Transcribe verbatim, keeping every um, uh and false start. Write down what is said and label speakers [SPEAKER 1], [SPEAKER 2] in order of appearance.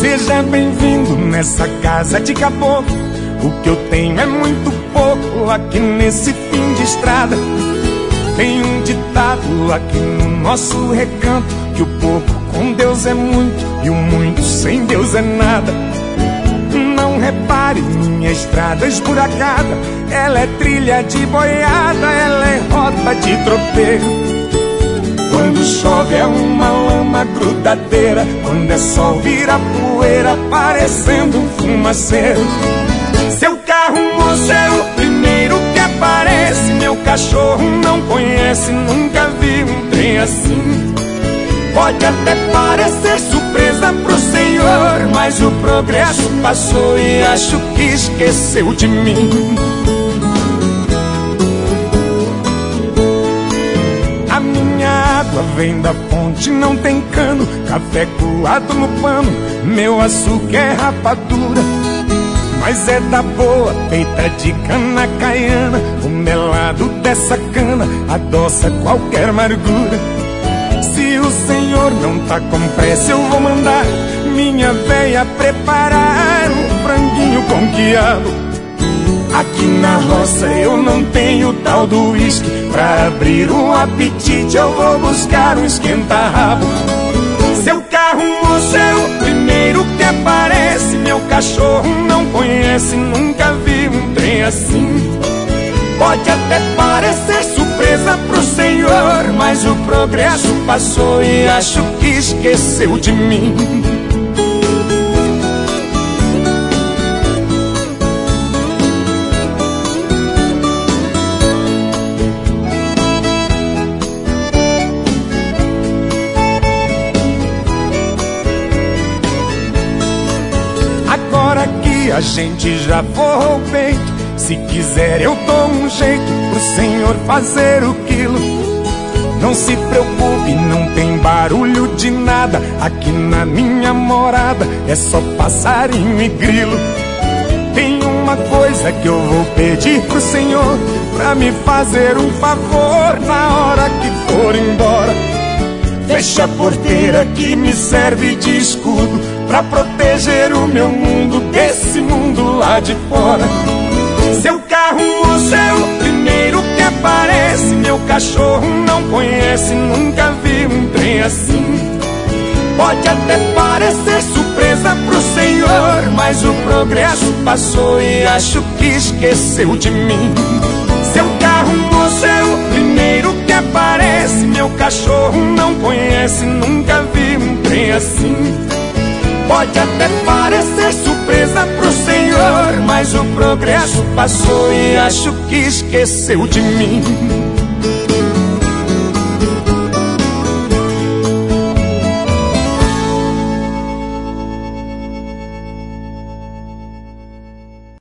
[SPEAKER 1] Seja bem-vindo nessa casa de caboclo. O que eu tenho é muito pouco aqui nesse fim de estrada. Tem um ditado aqui no nosso recanto, que o pouco com Deus é muito e o muito sem Deus é nada. Não repare minha estrada esburacada, ela é trilha de boiada, ela é rota de tropeiro. Quando chove é uma lama grudadeira, quando é sol vira poeira, parecendo um fumaceiro. Seu carro, moço, é o primeiro que aparece. Meu cachorro não conhece, nunca vi um trem assim. Pode até parecer surpresa pro senhor, mas o progresso passou e acho que esqueceu de mim. A minha água vem da fonte, não tem cano, café coado no pano, meu açúcar é rapadura. Mas é da boa, feita de cana caiana, o melado dessa cana adoça qualquer amargura. Se o senhor não tá com pressa, eu vou mandar minha véia preparar um franguinho com quiabo. Aqui na roça eu não tenho tal do uísque, pra abrir um apetite eu vou buscar um esquenta-rabo. Seu carro, moço, é o primeiro que aparece. Meu cachorro não conhece, nunca vi um trem assim. Pode até parecer surpresa pro senhor, mas o progresso passou e acho que esqueceu de mim. Agora que a gente já forrou o peito, se quiser eu dou um jeito pro senhor fazer o quilo. Não se preocupe, não tem barulho de nada. Aqui na minha morada é só passarinho e grilo. Tem uma coisa que eu vou pedir pro senhor, pra me fazer um favor na hora que for embora. Fecha a porteira que me serve de escudo, pra proteger o meu mundo desse mundo lá de fora. Seu carro, moço, é o primeiro que aparece. Meu cachorro não conhece, nunca vi um trem assim. Pode até parecer surpresa pro senhor, mas o progresso passou e acho que esqueceu de mim. Seu carro, moço, é o primeiro que aparece. Meu cachorro não conhece, nunca vi um trem assim. Pode até parecer surpresa pro senhor, mas o progresso passou e acho que esqueceu de mim.